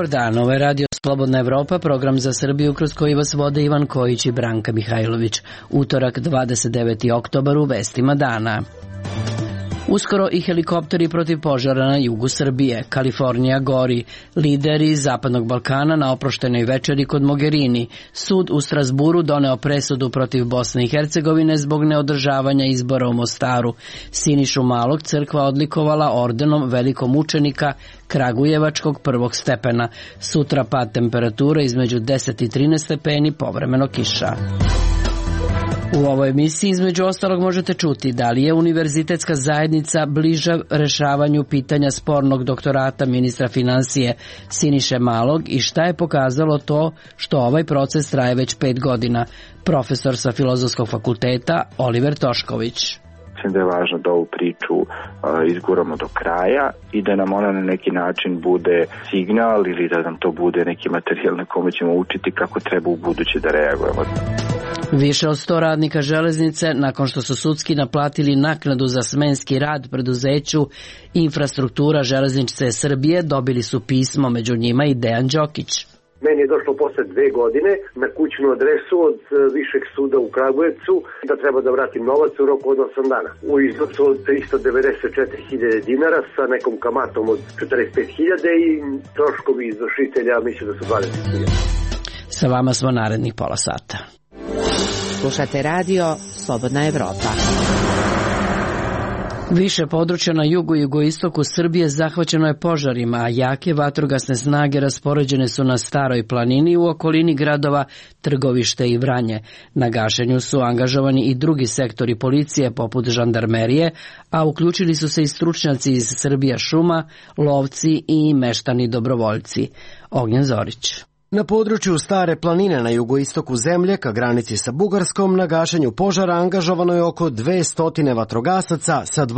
Dobar dan, ovo je Radio Slobodna Evropa, program za Srbiju kroz koji vas vode Ivan Kojić i Branka Mihajlović. Utorak 29. oktobar u vestima dana. Uskoro i helikopteri protiv požara na jugu Srbije. Kalifornija gori. Lideri Zapadnog Balkana na oproštenoj večeri kod Mogherini. Sud u Strasburu doneo presudu protiv Bosne i Hercegovine zbog neodržavanja izbora u Mostaru. Sinišu Malog crkva odlikovala ordenom velikog mučenika Kragujevačkog prvog stepena. Sutra pad temperature između 10 i 13 stepeni, povremeno kiša. U ovoj emisiji između ostalog možete čuti da li je univerzitetska zajednica bliža rešavanju pitanja spornog doktorata ministra finansije Siniše Malog i šta je pokazalo to što ovaj proces traje već 5 godina. Profesor sa Filozofskog fakulteta Oliver Tošković. Mislim da je važno da ovu priču izguramo do kraja i da nam ona na neki način bude signal ili da nam to bude neki materijal na kome ćemo učiti kako treba u buduće da reagujemo. Više od 100 radnika železnice, nakon što su sudski naplatili naknadu za smenski rad preduzeću Infrastruktura železnice Srbije, dobili su pismo, među njima i Dejan Đokić. Meni je došlo posle 2 godine na kućnu adresu od Višeg suda u Kragujevcu da treba da vratim novac u roku od 8 dana. U iznosu od 394.000 dinara sa nekom kamatom od 45.000 i troškovi izvršitelja mislim da su 20.000. Sa vama smo narednih pola sata. Slušate radio Slobodna Evropa. Više područja na jugu i jugoistoku Srbije zahvaćeno je požarima, a jake vatrogasne snage raspoređene su na Staroj planini u okolini gradova Trgovište i Vranje. Na gašenju su angažovani i drugi sektori policije poput žandarmerije, a uključili su se i stručnjaci iz Srbija šuma, lovci i meštani dobrovoljci. Ognjen Zorić. Na području Stare planine na jugoistoku zemlje, ka granici sa Bugarskom, na gašenju požara angažovano je oko 200 vatrogasaca sa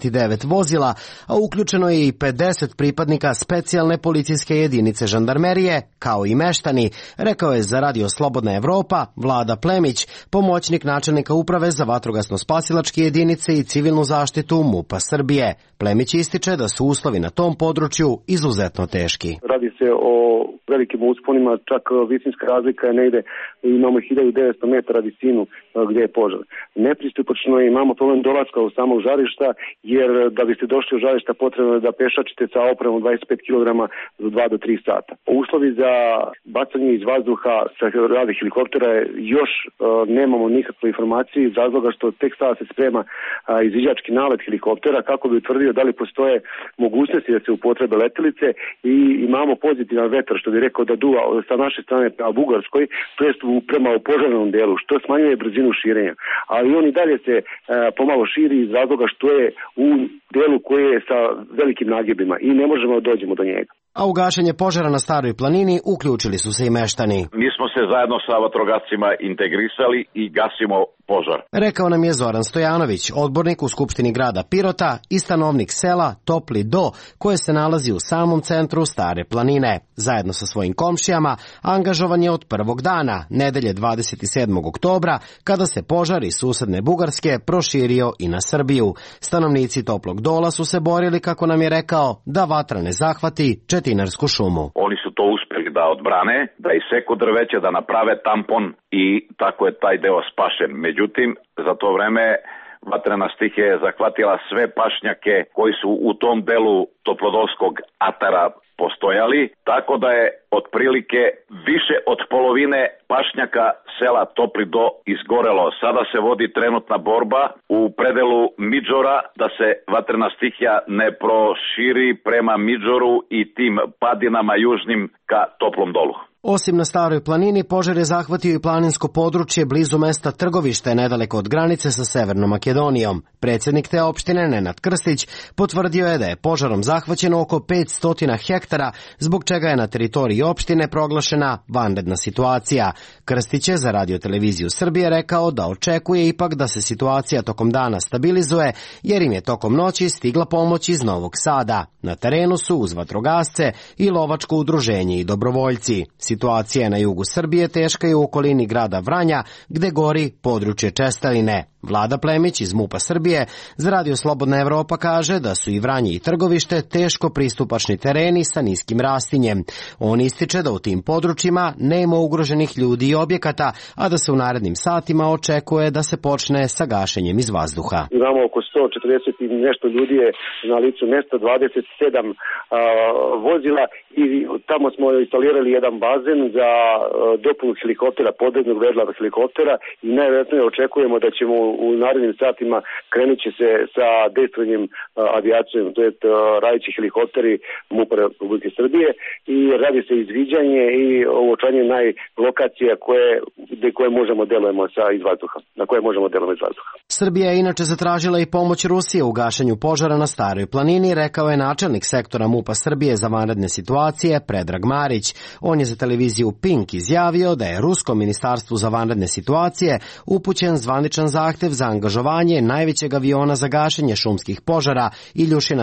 29 vozila, a uključeno je i 50 pripadnika specijalne policijske jedinice žandarmerije, kao i meštani, rekao je za Radio Slobodna Evropa Vlada Plemić, pomoćnik načelnika uprave za vatrogasno-spasilačke jedinice i civilnu zaštitu MUP-a Srbije. Plemić ističe da su uslovi na tom području izuzetno teški. Radi se o velikim usponima, čak visinska razlika je negde, imamo 1900 metara visinu gdje je požar. Nepristupačno je, imamo problem dolaska u samog žarišta, jer da biste došli u žarišta potrebno je da pešačite sa opremom 25 kg za 2 do 3 sata. Uslovi za bacanje iz vazduha sa radi helikoptera još nemamo nikakve informacije iz razloga što tek sada se sprema izviđački nalet helikoptera kako bi utvrdio da li postoje mogućnosti da se upotrebe letelice i imamo pozitivan vetar, što bi rekao da duva sa naše strane prema Bugarskoj, to jest prema požarnom delu, što smanjuje brzinu širenja. Ali on i dalje se pomalo širi iz razloga što je u delu koji je sa velikim nagibima i ne možemo da dođemo do njega. A u gašenje požara na Staroj planini uključili su se i meštani. Mi smo se zajedno sa vatrogascima integrisali i gasimo požar. Rekao nam je Zoran Stojanović, odbornik u Skupštini grada Pirota i stanovnik sela Topli Do, koje se nalazi u samom centru Stare planine. Zajedno sa svojim komšijama angažovan je od prvog dana, nedelje 27. oktobra, kada se požar iz susedne Bugarske proširio i na Srbiju. Stanovnici Toplog Dola su se borili, kako nam je rekao, da vatra ne zahvati Četinarsku šumu. Oni su to uspeli da odbrane, da iseku drveće, da naprave tampon i tako je taj deo spašen. Međutim, za to vreme vatrena stihija je zahvatila sve pašnjake koji su u tom delu Toplodolskog atara postojali, tako da je otprilike više od polovine pašnjaka sela Topli Do izgorelo. Sada se vodi trenutna borba u predelu Midžora da se vatrena stihija ne proširi prema Midžoru i tim padinama južnim ka Toplom Dolu. Osim na Staroj planini, požar je zahvatio i planinsko područje blizu mesta Trgovište, nedaleko od granice sa Severnom Makedonijom. Predsjednik te opštine, Nenad Krstić, potvrdio je da je požarom zahvaćeno oko 500 hektara, zbog čega je na teritoriji opštine proglašena vanredna situacija. Krstić je za Radio-televiziju Srbije rekao da očekuje ipak da se situacija tokom dana stabilizuje, jer im je tokom noći stigla pomoć iz Novog Sada. Na terenu su uz vatrogasce i lovačko udruženje i dobrovoljci. Situacija na jugu Srbije teška je u okolini grada Vranja, gde gori područje Česteline. Vlada Plemić iz MUP-a Srbije za Radio Slobodna Evropa kaže da su i Vranje i Trgovište teško pristupačni tereni sa niskim rastinjem. On ističe da u tim područjima nema ugroženih ljudi i objekata, a da se u narednim satima očekuje da se počne sa gašenjem iz vazduha. Imamo oko 140 i nešto ljudi je na licu mesta, 27 vozila i tamo smo instalirali jedan bazen za dopunu helikoptera, podvodnog vedla helikoptera i najvjerojatnije očekujemo da ćemo u narednim satima krenut će se sa dejstvenim avijacijom, to je radići helikopteri MUP Republike Srbije i radi se izviđanje i uočanje najlokacija koje možemo delujemo iz vazduha, na koje možemo delujemo iz vazduha. Srbija je inače zatražila i pomoć Rusije u gašenju požara na Staroj planini, rekao je načelnik sektora MUP-a Srbije za vanredne situacije Predrag Marić. On je za televiziju Pink izjavio da je Ruskom ministarstvu za vanredne situacije upućen zvaničan zahtev za angažovanje najvećeg aviona za gašenje šumskih požara Iljušina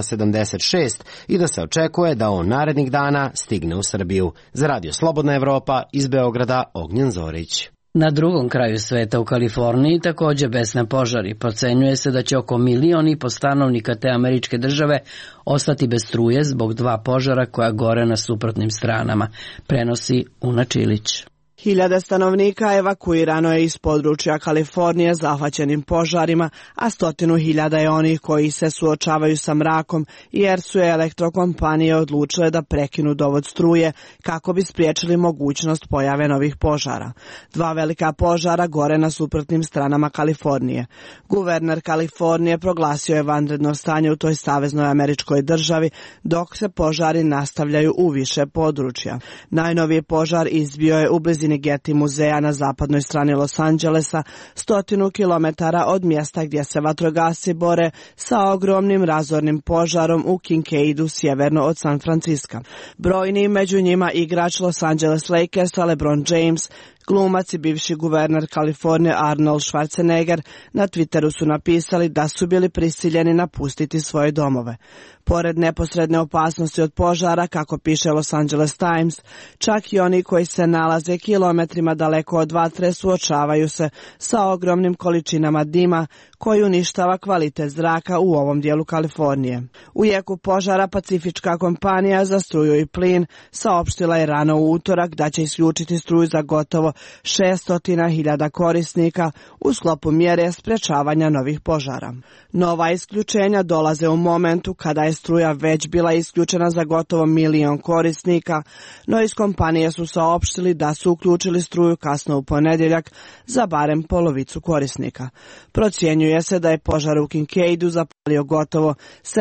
76 i da se očekuje da on narednih dana stigne u Srbiju. Za Radio Slobodna Evropa iz Beograda Ognjen Zorić. Na drugom kraju sveta u Kaliforniji također besne požari. Procenjuje se da će oko 1,5 miliona stanovnika te američke države ostati bez struje zbog 2 požara koja gore na suprotnim stranama, prenosi Una Čilić. Hiljade stanovnika evakuirano je iz područja Kalifornije zahvaćenim požarima, a 100.000 je onih koji se suočavaju sa mrakom jer su elektrokompanije odlučile da prekinu dovod struje kako bi spriječili mogućnost pojave novih požara. 2 velika požara gore na suprotnim stranama Kalifornije. Guverner Kalifornije proglasio je vanredno stanje u toj saveznoj američkoj državi dok se požari nastavljaju u više područja. Najnoviji požar izbio je u blizini Getty muzeja na zapadnoj strani Los Angelesa, 100 kilometara od mjesta gdje se vatrogasci bore sa ogromnim razornim požarom u Kincaidu sjeverno od San Franciska. Brojni među njima igrač Los Angeles Lakersa LeBron James, glumac i bivši guverner Kalifornije Arnold Schwarzenegger na Twitteru su napisali da su bili prisiljeni napustiti svoje domove. Pored neposredne opasnosti od požara, kako piše Los Angeles Times, čak i oni koji se nalaze kilometrima daleko od vatre suočavaju se sa ogromnim količinama dima koji uništava kvalitet zraka u ovom dijelu Kalifornije. U jeku požara Pacifička kompanija za struju i plin saopštila je rano u utorak da će isključiti struju za gotovo 600.000 korisnika u sklopu mjere sprečavanja novih požara. Nova isključenja dolaze u momentu kada je struja već bila isključena za gotovo 1 milion korisnika, no iz kompanije su saopštili da su uključili struju kasno u ponedjeljak za barem polovicu korisnika. Procjenjuje se da je požar u Kincaidu zapalio gotovo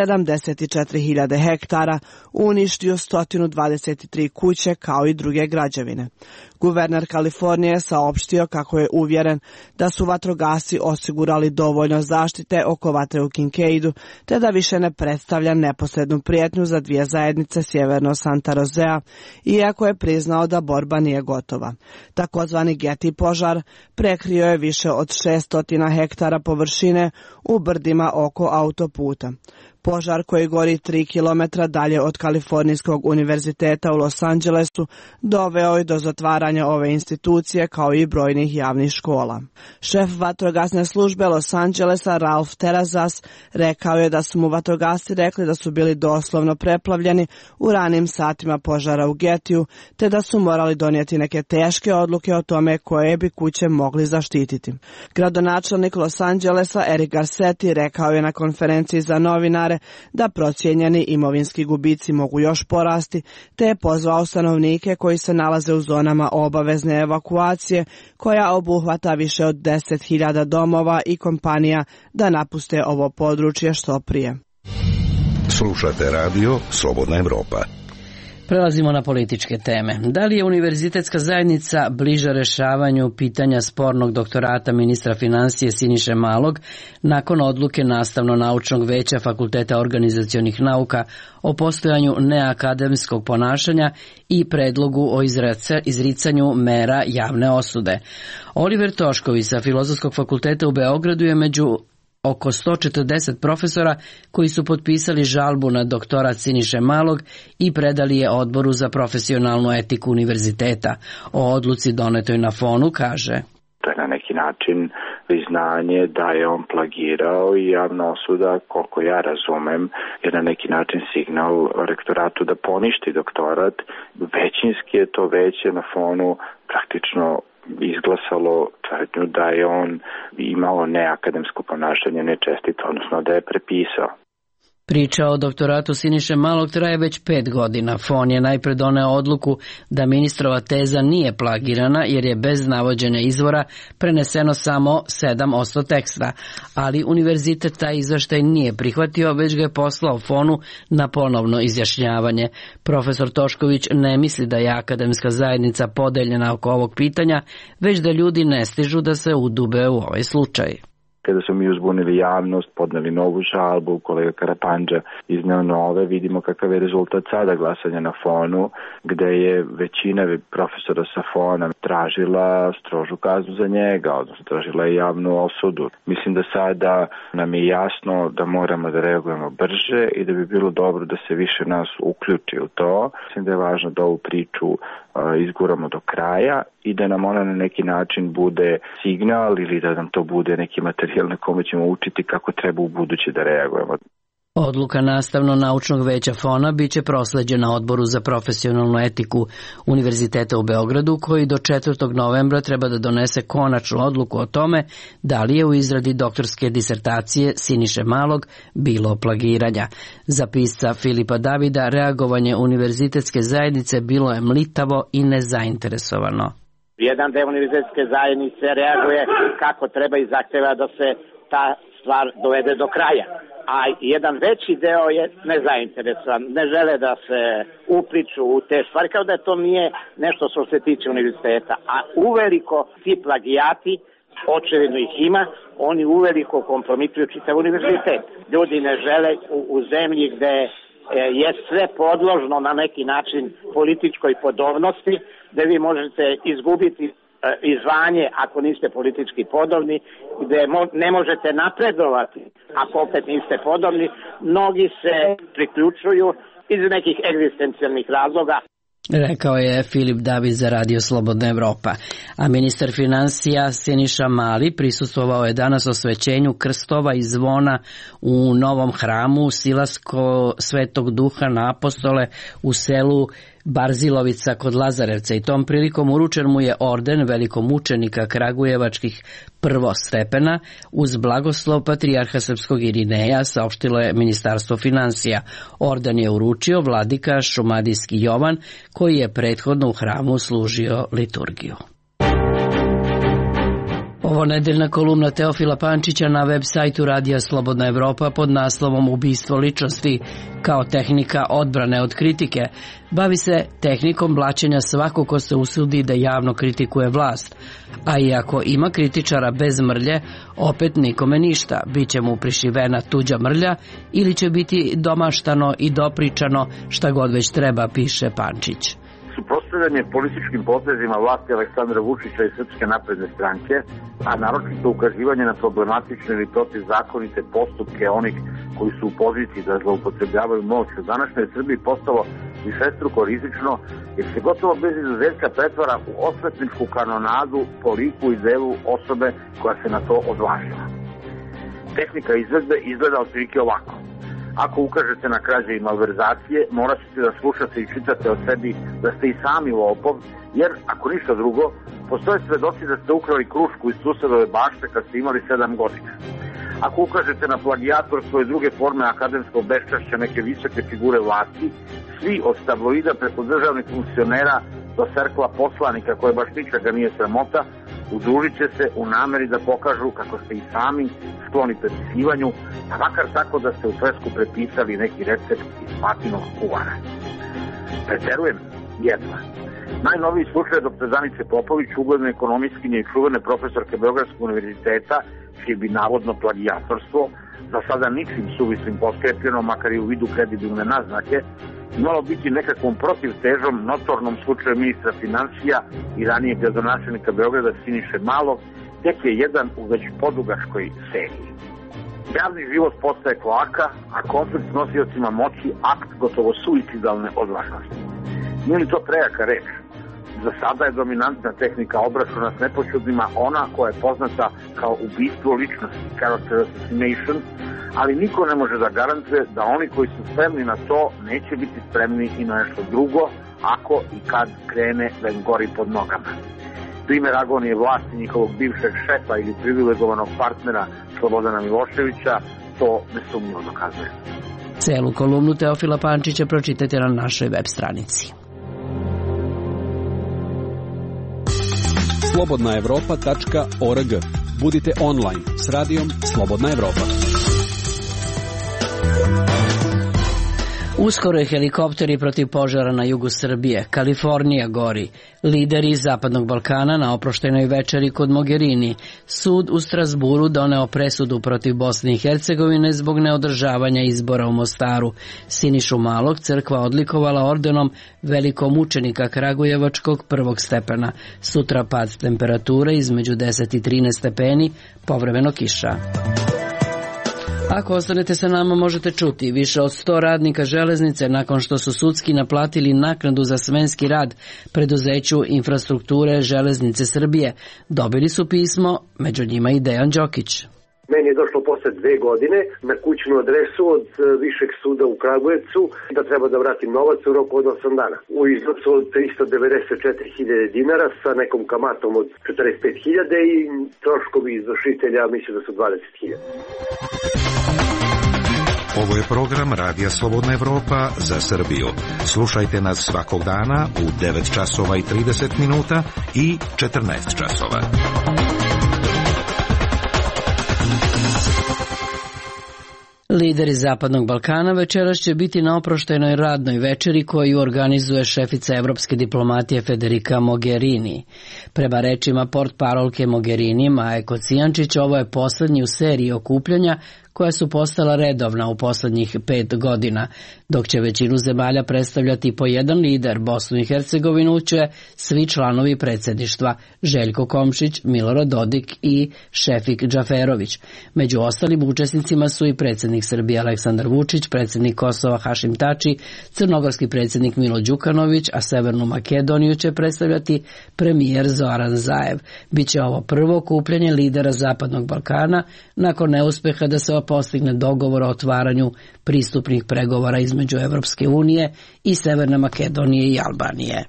74.000 hektara, uništio 123 kuće kao i druge građevine. Guverner Kalifornije saopštio kako je uvjeren da su vatrogasci osigurali dovoljno zaštite oko vatre u Kincaidu, te da više ne predstavlja neposrednu prijetnju za 2 zajednice sjeverno Santa Rosea, iako je priznao da borba nije gotova. Takozvani Getty požar prekrio je više od 600 hektara površine u brdima oko autoputa. Požar koji gori 3 km dalje od Kalifornijskog univerziteta u Los Angelesu doveo je do zatvaranja ove institucije kao i brojnih javnih škola. Šef vatrogasne službe Los Angelesa Ralph Terrazas rekao je da su mu vatrogasci rekli da su bili doslovno preplavljeni u ranim satima požara u Gettyu, te da su morali donijeti neke teške odluke o tome koje bi kuće mogli zaštititi. Gradonačelnik Los Angelesa Eric Garcetti rekao je na konferenciji za novinare da procijenjeni imovinski gubici mogu još porasti, te je pozvao stanovnike koji se nalaze u zonama obavezne evakuacije, koja obuhvata više od 10.000 domova i kompanija, da napuste ovo područje što prije. Slušate radio Slobodna Evropa. Prelazimo na političke teme. Da li je univerzitetska zajednica bliža rješavanju pitanja spornog doktorata ministra financije Siniše Malog nakon odluke Nastavno-naučnog veća Fakulteta organizacionih nauka o postojanju neakademskog ponašanja i predlogu o izricanju mera javne osude? Oliver Tošković sa Filozofskog fakulteta u Beogradu je među oko 140 profesora koji su potpisali žalbu na doktorat Siniše Malog i predali je Odboru za profesionalnu etiku univerziteta. O odluci donetoj na Fonu kaže: To je na neki način priznanje da je on plagirao i javna osuda, koliko ja razumem, je na neki način signal rektoratu da poništi doktorat. Većinski je to veće na fonu praktično izglasalo tvrdnju da je on imao neakademsko ponašanje, nečestito, odnosno da je prepisao. Priča o doktoratu Siniše Malog traje već 5 godina. FON je najpre doneo odluku da ministrova teza nije plagirana jer je bez navođenja izvora preneseno samo 7% teksta, ali univerzitet taj izveštaj nije prihvatio, već ga je poslao FON-u na ponovno izjašnjavanje. Profesor Tošković ne misli da je akademska zajednica podeljena oko ovog pitanja, već da ljudi ne stižu da se udube u ovaj slučaj. Kada smo mi uzbunili javnost, podneli novu žalbu, kolega Karapandža izneo nove, vidimo kakav je rezultat sada glasanja na FON-u, gde je većina profesora sa FON-a tražila strožu kaznu za njega, odnosno tražila je javnu osudu. Mislim da sada nam je jasno da moramo da reagujemo brže i da bi bilo dobro da se više nas uključi u to. Mislim da je važno da ovu priču izguramo do kraja i da nam ona na neki način bude signal ili da nam to bude neki materijal na kome ćemo učiti kako treba u buduće da reagujemo. Odluka Nastavno-naučnog veća FON-a biće prosleđena Odboru za profesionalnu etiku Univerziteta u Beogradu, koji do 4. novembra treba da donese konačnu odluku o tome da li je u izradi doktorske disertacije Siniše Malog bilo plagiranja. Za pisca Filipa Davida reagovanje univerzitetske zajednice bilo je mlitavo i nezainteresovano. Jedan deo univerzitetske zajednice reaguje kako treba i zahteva da se ta stvar dovede do kraja. A jedan veći deo je nezainteresovan, ne žele da se upliču u te stvari, kao da to nije nešto što se tiče univerziteta. A uveliko ti plagijati, očevidno ih ima, oni uveliko kompromituju čitav univerzitet. Ljudi ne žele u zemlji gde je sve podložno na neki način političkoj podobnosti, da vi možete izgubiti i zvanje ako niste politički podobni, gde ne možete napredovati ako opet niste podobni. Mnogi se priključuju iz nekih egzistencijalnih razloga. Rekao je Filip David za Radio Slobodna Evropa. A ministar finansija Siniša Mali prisustvovao je danas osvećenju krstova i zvona u novom hramu Silasko Svetog Duha na Apostole u selu Barzilovica kod Lazarevca i tom prilikom uručen mu je orden velikomučenika kragujevačkih prvostepena uz blagoslov patrijarha srpskog Irineja, saopštilo je Ministarstvo finansija. Orden je uručio vladika Šumadijski Jovan, koji je prethodno u hramu služio liturgiju. Ovo nedeljna kolumna Teofila Pančića na web sajtu Radija Slobodna Evropa pod naslovom Ubistvo ličnosti kao tehnika odbrane od kritike bavi se tehnikom blaćenja svako ko se usudi da javno kritikuje vlast, a iako ima kritičara bez mrlje, opet nikome ništa, bit će mu prišivena tuđa mrlja ili će biti domaštano i dopričano šta god već treba, piše Pančić. Suprotstavljanje političkim potezima vlasti Aleksandra Vučića i Srpske napredne stranke, a naročito ukazivanje na problematične ili protivzakonite postupke onih koji su u poziciji da zloupotrebljavaju moć u današnjoj Srbiji postalo višestruko rizično, jer se gotovo bez izuzetka pretvara u osvetničku kanonadu po liku i delu osobe koja se na to odvažila. Tehnika izvedbe izgleda otprilike ovako. Ako ukažete na krađe i malverzacije, morat ćete da slušate i čitate o sebi da ste i sami lopov, jer, ako ništa drugo, postoje svedoci da ste ukrali krušku iz susedove bašte kad ste imali 7 godina. Ako ukažete na plagijatorstvo i druge forme akademskog beščašća neke visoke figure vlasti, svi od tabloida preko državnih funkcionera do cerkla poslanika koje baš ničega nije sramota, udružit će se u nameri da pokažu kako ste i sami skloni prepisivanju, a makar tako da ste u svesku prepisali neki recept iz patinog kuvara. Preterujem? Jedva. Najnoviji slučaj dr. Danice Popović, ugledne ekonomistkinje i čuvene profesorke Beogradskog univerziteta, čije bi navodno plagijatorstvo, za sada ničim suvislim poskrepljeno, makar i u vidu kredibilne naznake, imalo biti nekakvom protivtežom notornom slučaju ministra financija i ranije gradonačelnika Beograda Siniše Malog, tek je jedan u već podugačkoj seriji. Javni život postaje kloaka, a konflikt s nosiocima moći akt gotovo suicidalne odvažnosti. Nije li to prejaka reč? Za sada je dominantna tehnika obračuna s nepoćudnima ona koja je poznata kao ubistvo ličnosti, character assassination, ali niko ne može da garantuje da oni koji su spremni na to neće biti spremni i na nešto drugo ako i kad krene da im gori pod nogama. Primer agonije vlasti njihovog bivšeg šefa ili privilegovanog partnera Slobodana Miloševića to nesumnjivo dokazuje. Celu kolumnu Teofila Pančića pročitajte na našoj web stranici. slobodnaevropa.org. Budite online s radijom Slobodna Evropa. Uskoro je helikopteri protiv požara na jugu Srbije. Kalifornija gori. Lideri Zapadnog Balkana na oproštajnoj večeri kod Mogherini. Sud u Strasburu doneo presudu protiv Bosne i Hercegovine zbog neodržavanja izbora u Mostaru. Sinišu Malog crkva odlikovala ordenom velikomučenika Kragujevačkog prvog stepena. Sutra pad temperature između 10 i 13 stepeni, povremeno kiša. Ako ostanete sa nama možete čuti više od 100 radnika železnice nakon što su sudski naplatili naknadu za smenski rad preduzeću infrastrukture Železnice Srbije. Dobili su pismo, među njima i Dejan Đokić. Meni je došlo posle 2 godine na kućnu adresu od Višeg suda u Kragujevcu da treba da vratim novac u roku od 8 dana. U iznosu od 394.000 dinara sa nekom kamatom od 45.000 i troškovi izvršitelja mislim da su 20.000. Ovo je program Radija Slobodna Evropa za Srbiju. Slušajte nas svakog dana u 9 časova i 30 minuta i 14 časova. Lideri Zapadnog Balkana večeras će biti na oproštajnoj radnoj večeri koju organizuje šefica evropske diplomatije Federica Mogherini. Prema rečima portparolke Mogherini Maje Kocijančić, ovo je poslednji u seriji okupljanja koja su postala redovna u poslednjih 5 godina, dok će većinu zemalja predstavljati po jedan lider. Bosnu i Hercegovinu će svi članovi predsjedništva Željko Komšić, Milorad Dodik i Šefik Džaferović. Među ostalim učesnicima su i predsjednik Srbije Aleksandar Vučić, predsjednik Kosova Hašim Tači, crnogorski predsjednik Milo Đukanović, a Severnu Makedoniju će predstavljati premijer Zoran Zaev. Biće ovo prvo okupljanje lidera Zapadnog Balkana nakon neuspeha da se postigne dogovor o otvaranju pristupnih pregovora između Evropske unije i Severne Makedonije i Albanije.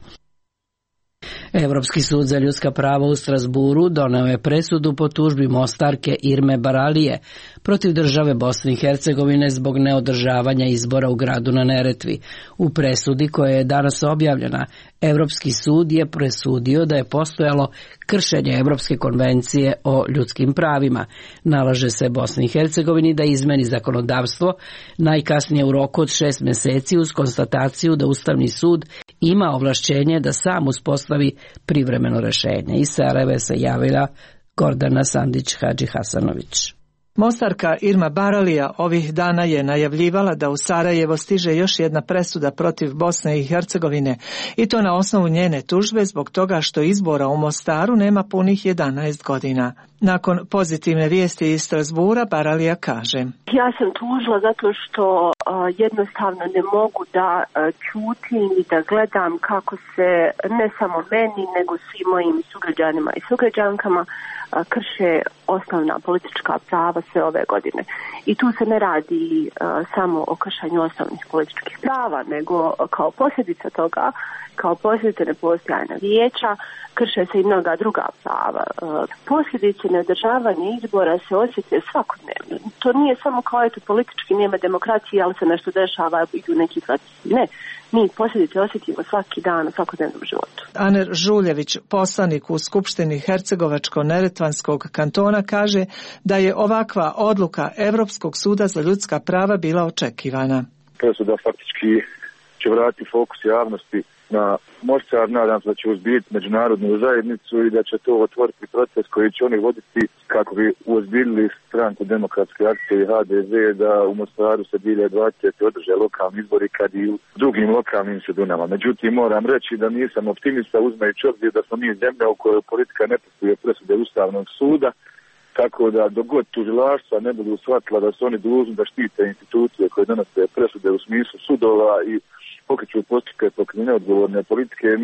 Evropski sud za ljudska prava u Strasburu doneo je presudu po tužbi Mostarke Irme Baralije protiv države Bosne i Hercegovine zbog neodržavanja izbora u gradu na Neretvi. U presudi koja je danas objavljena, Evropski sud je presudio da je postojalo kršenje Evropske konvencije o ljudskim pravima. Nalaže se Bosni i Hercegovini da izmeni zakonodavstvo najkasnije u roku od 6 mjeseci uz konstataciju da Ustavni sud ima ovlašćenje da sam uspostavi privremeno rešenje. Iz Sarajeva se javila Gordana Sandić-Hadži Hasanović. Mostarka Irma Baralija ovih dana je najavljivala da u Sarajevo stiže još jedna presuda protiv Bosne i Hercegovine i to na osnovu njene tužbe zbog toga što izbora u Mostaru nema punih 11 godina. Nakon pozitivne vijesti iz Strasbura, Baralija kaže: Ja sam tužila zato što jednostavno ne mogu da ćutim i da gledam kako se ne samo meni nego svim mojim sugrađanima i sugrađankama krše osnovna politička prava sve ove godine. I tu se ne radi samo o kršanju osnovnih političkih prava, nego kao posljedica toga, kao posljedica nepostojanja vijeća, krše se i mnoga druga prava. Posljedice neodržavanja izbora se osjete svakodnevno. To nije samo kao eto politički nema demokracije, ali se nešto dešava, idu neki procesi. Ne. Mi posljedice osjetimo svaki dan u svakodnevnom životu. Aner Žuljević, poslanik u Skupštini Hercegovačko-Neretvanskog kantona, kaže da je ovakva odluka Evropskog suda za ljudska prava bila očekivana. Presuda faktički će vratiti fokus javnosti na Mostar, nadam se da će uzbiljiti međunarodnu zajednicu i da će to otvoriti proces koji će oni voditi kako bi uozbiljili stranku Demokratske akcije i HDZ da u Mostaru se 2020. održe lokalni izbori kad i u drugim lokalnim sredinama. Međutim, moram reći da nisam optimista uzmajući obzir da smo mi zemlja u kojoj politika ne poštuje presude Ustavnog suda, tako da dok god tužilaštva ne budu shvatila da su oni dužni da štite institucije koje donose presude u smislu sudova i pokreću postupke protiv neodgovorne politike, mi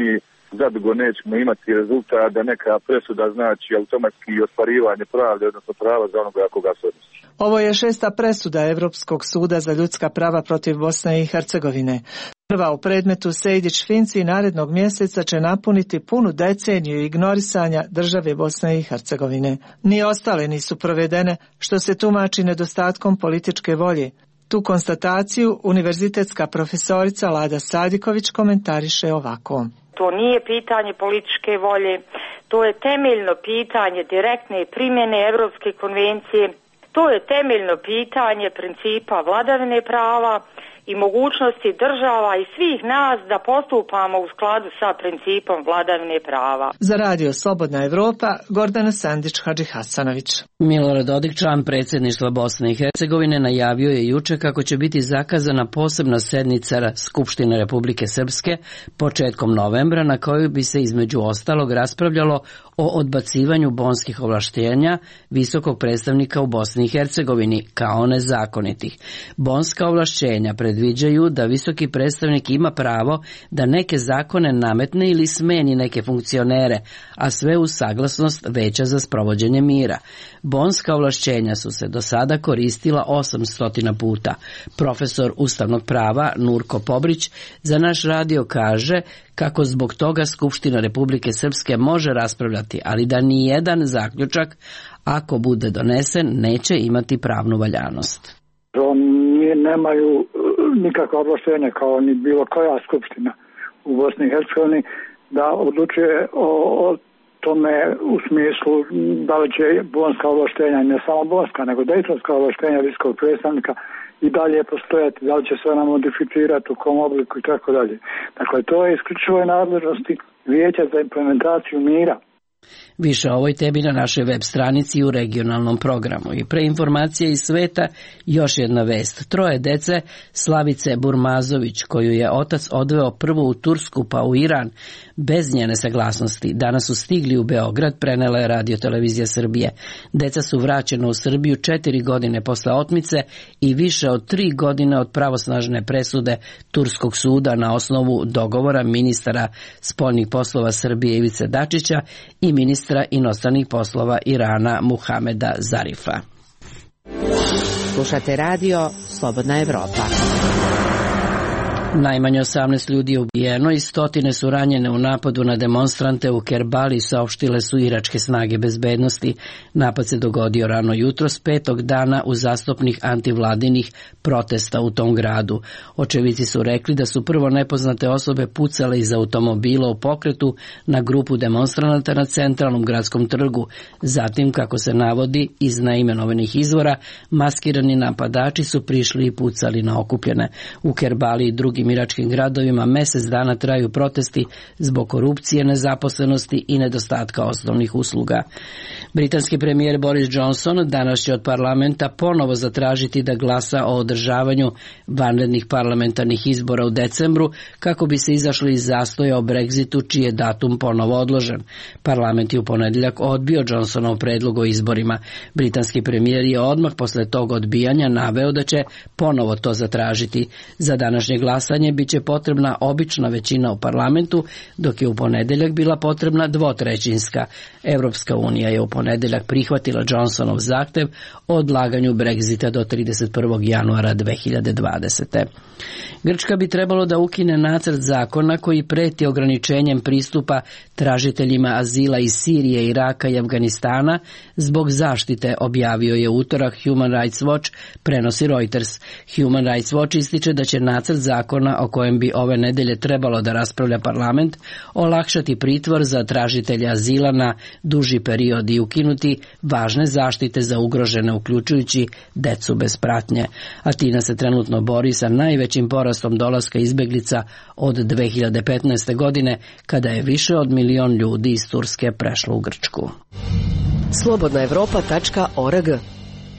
zadugo nećemo imati rezultat da neka presuda znači automatski ostvarivanje pravde, odnosno prava za onoga koga se odnosi. Ovo je 6. presuda Europskog suda za ljudska prava protiv Bosne i Hercegovine. Prva u predmetu Sejdić-Finci narednog mjeseca će napuniti punu deceniju ignorisanja države Bosne i Hercegovine. Ni ostale nisu provedene, što se tumači nedostatkom političke volje. Tu konstataciju univerzitetska profesorica Lada Sadiković komentariše ovako. To nije pitanje političke volje, to je temeljno pitanje direktne primjene Europske konvencije, to je temeljno pitanje principa vladavine prava i mogućnosti država i svih nas da postupamo u skladu sa principom vladavine prava. Za Radio Slobodna Evropa, Gordana Sandić-Hadžihasanović. Milorad Dodik, član predsjedništva Bosne i Hercegovine, najavio je juče kako će biti zakazana posebna sednica Skupštine Republike Srpske početkom novembra, na kojoj bi se između ostalog raspravljalo o odbacivanju bonskih ovlaštenja visokog predstavnika u Bosni i Hercegovini kao nezakonitih. Bonska ovlašćenja predviđaju da visoki predstavnik ima pravo da neke zakone nametne ili smeni neke funkcionere, a sve uz saglasnost Veća za sprovođenje mira. Bonska ovlašćenja su se do sada koristila 800 puta. Profesor ustavnog prava Nurko Pobrić za naš radio kaže kako zbog toga Skupština Republike Srpske može raspravljati, ali da ni jedan zaključak, ako bude donesen, neće imati pravnu valjanost. Oni nemaju nikakva ovlaštenja kao ni bilo koja skupština u Bosni i Hercegovini da odlučuje o tome u smislu da li će bonska ovlaštenja, ne samo bonska, nego dejtonska ovlaštenja visokog predstavnika i dalje postojati, da li će se ona modificirati, u kom obliku i tako dalje. Dakle, to je isključivo nadležnosti Vijeća za implementaciju mira. Više o ovoj tebi na našoj web stranici i u regionalnom programu. I pre informacije iz sveta još jedna vest. 3 dece Slavice Burmazović, koju je otac odveo prvo u Tursku pa u Iran bez njene saglasnosti, danas su stigli u Beograd, prenela je Radio Televizija Srbije. Deca su vraćena u Srbiju 4 godine posle otmice i više od 3 godine od pravosnažne presude Turskog suda na osnovu dogovora ministara spoljnih poslova Srbije Ivice Dačića i ministra inostranih poslova Irana Muhameda Zarifa. Slušate radio Slobodna Evropa. Najmanje 18 ljudi je ubijeno i 100 su ranjene u napadu na demonstrante u Kerbali, saopštile su iračke snage bezbednosti. Napad se dogodio rano jutros 5. dana uzastopnih antivladinih protesta u tom gradu. Očevici su rekli da su prvo nepoznate osobe pucale iz automobila u pokretu na grupu demonstranata na centralnom gradskom trgu. Zatim, kako se navodi iz neimenovanih izvora, maskirani napadači su prišli i pucali na okupljene. U Kerbali i drugim iračkim gradovima mjesec dana traju protesti zbog korupcije, nezaposlenosti i nedostatka osnovnih usluga. Britanski premijer Boris Johnson danas će od parlamenta ponovo zatražiti da glasa o održavanju vanrednih parlamentarnih izbora u decembru kako bi se izašli iz zastoja o Brexitu, čiji je datum ponovo odložen. Parlament je u ponedjeljak odbio Johnsonov predlog o izborima. Britanski premijer je odmah posle tog odbijanja naveo da će ponovo to zatražiti. Za današnje glasanje bit će potrebna obična većina u parlamentu, dok je u ponedjeljak bila potrebna dvotrećinska. Europska unija je u ponedjeljak prihvatila Johnsonov zahtev o odlaganju Brexita do 31. januara 2020. Grčka bi trebalo da ukine nacrt zakona koji preti ograničenjem pristupa tražiteljima azila iz Sirije, Iraka i Afganistana zbog zaštite, objavio je utorak Human Rights Watch, prenosi Reuters. Human Rights Watch ističe da će nacrt zakona o kojem bi ove nedelje trebalo da raspravlja parlament olakšati pritvor za tražitelje azila na duži period i ukinuti važne zaštite za ugrožene, uključujući decu bez pratnje. Atina se trenutno bori sa najvećim porastom dolaska izbeglica od 2015. godine, kada je više od 1 milion ljudi iz Turske prešlo u Grčku. Slobodnaevropa.org.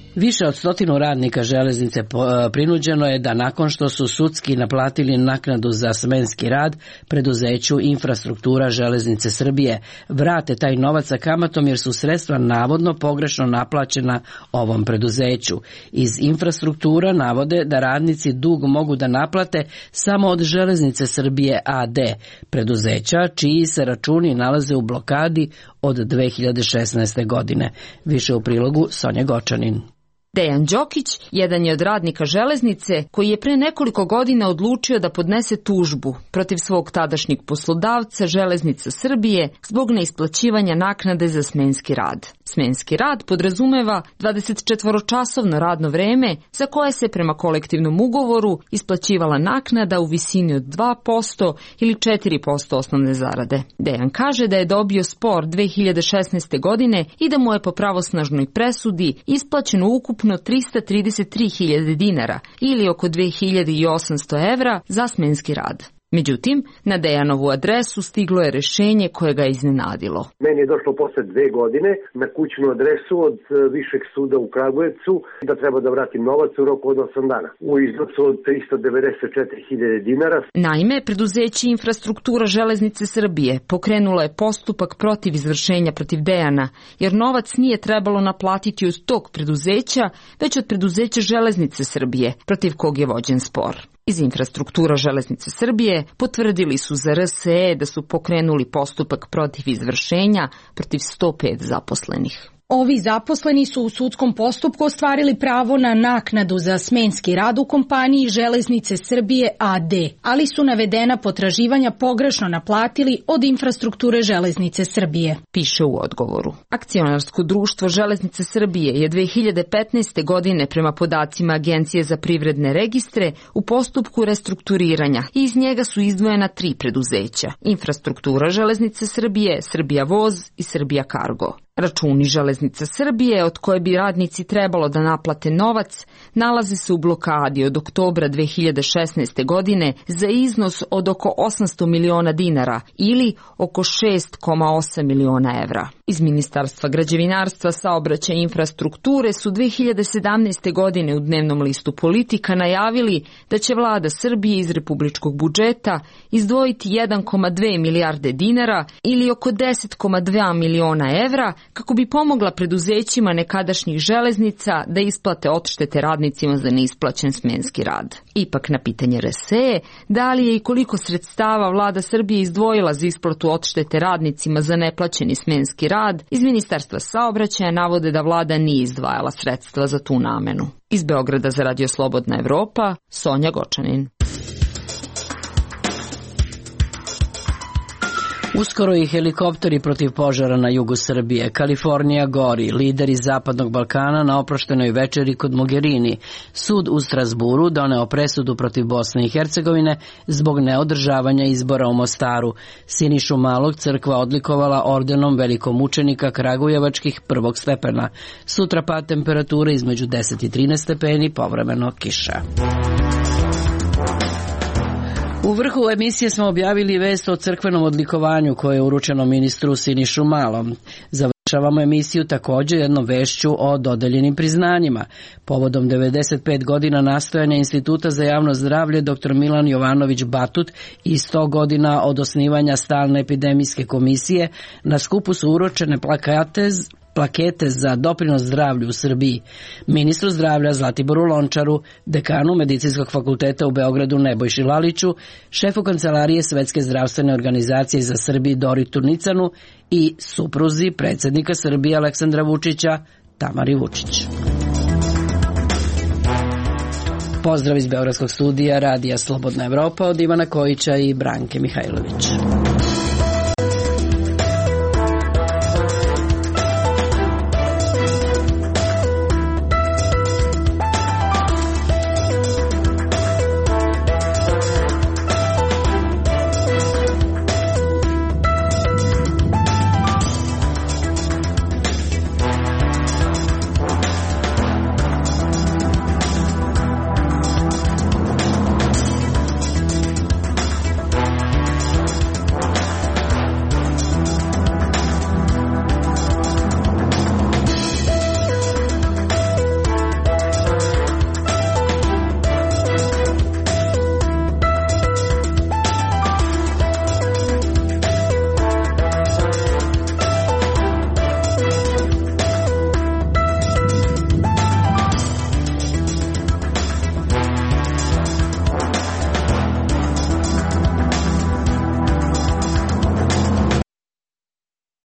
Više od 100 radnika železnice prinuđeno je da nakon što su sudski naplatili naknadu za smenski rad preduzeću Infrastruktura železnice Srbije vrate taj novac sa kamatom jer su sredstva navodno pogrešno naplaćena ovom preduzeću. Iz Infrastruktura navode da radnici dug mogu da naplate samo od Železnice Srbije AD, preduzeća čiji se računi nalaze u blokadi od 2016. godine. Više u prilogu Sonja Gočanin. Dejan Đokić jedan je od radnika železnice koji je pre nekoliko godina odlučio da podnese tužbu protiv svog tadašnjeg poslodavca Železnica Srbije zbog neisplaćivanja naknade za smenski rad. Smenski rad podrazumeva 24-časovno radno vreme za koje se prema kolektivnom ugovoru isplaćivala naknada u visini od 2% ili 4% osnovne zarade. Dejan kaže da je dobio spor 2016. godine i da mu je po pravosnažnoj presudi isplaćeno ukupno 333.000 dinara ili oko 2.800 evra za smenski rad. Međutim, na Dejanovu adresu stiglo je rešenje koje ga iznenadilo. Meni je došlo posle 2 godine na kućnu adresu od Višeg suda u Kragujevcu da treba da vratim novac u roku od 8 dana u iznosu od 394.000 dinara. Naime, preduzeće Infrastruktura železnice Srbije pokrenulo je postupak protiv izvršenja protiv Dejana, jer novac nije trebalo naplatiti od tog preduzeća, već od preduzeća Železnice Srbije, protiv kog je vođen spor. Iz Infrastruktura železnice Srbije potvrdili su za RSE da su pokrenuli postupak protiv izvršenja protiv 105 zaposlenih. Ovi zaposleni su u sudskom postupku ostvarili pravo na naknadu za smenski rad u kompaniji Železnice Srbije AD, ali su navedena potraživanja pogrešno naplatili od Infrastrukture Železnice Srbije. Piše u odgovoru. Akcionarsko društvo Železnice Srbije je 2015. godine prema podacima Agencije za privredne registre u postupku restrukturiranja i iz njega su izdvojena 3 preduzeća: Infrastruktura Železnice Srbije, Srbija Voz i Srbija Kargo. Računi Železnice Srbije, od koje bi radnici trebalo da naplate novac, nalaze se u blokadi od oktobra 2016. godine za iznos od oko 800 miliona dinara ili oko 6,8 miliona evra. Iz Ministarstva građevinarstva, saobraćaja i infrastrukture su 2017. godine u dnevnom listu Politika najavili da će vlada Srbije iz republičkog budžeta izdvojiti 1,2 milijarde dinara ili oko 10,2 miliona evra kako bi pomogla preduzećima nekadašnjih železnica da isplate odštete radnicima za neisplaćen smenski rad. Ipak na pitanje RSE, da li je i koliko sredstava vlada Srbije izdvojila za isplatu odštete radnicima za neplaćeni smenski rad, iz Ministarstva saobraćaja navode da vlada nije izdvajala sredstva za tu namenu. Iz Beograda za Radio Slobodna Evropa, Sonja Gočanin. Uskoro i helikopteri protiv požara na jugu Srbije. Kalifornija gori, lideri Zapadnog Balkana na oproštenoj večeri kod Mogherini. Sud u Strasburu doneo presudu protiv Bosne i Hercegovine zbog neodržavanja izbora u Mostaru. Sinišu Malog crkva odlikovala ordenom velikomučenika Kragujevačkih 1. stepena. Sutra pad temperature između 10 i 13 stepeni, povremeno kiša. U vrhu emisije smo objavili vest o crkvenom odlikovanju koje je uručeno ministru Sinišu Malom. Završavamo emisiju također jednom vešću o dodeljenim priznanjima. Povodom 95 godina nastojanja Instituta za javno zdravlje dr. Milan Jovanović Batut i 100 godina od osnivanja stalne epidemijske komisije, na skupu su uručene plakete za doprinos zdravlju u Srbiji. Ministru zdravlja Zlatiboru Lončaru, dekanu Medicinskog fakulteta u Beogradu Nebojši Laliću, šefu Kancelarije Svetske zdravstvene organizacije za Srbiju Doritu Nicanu i supruzi predsjednika Srbije Aleksandra Vučića Tamari Vučić. Pozdrav iz Beogradskog studija Radija Slobodna Evropa od Ivana Kojića i Branke Mihajlović.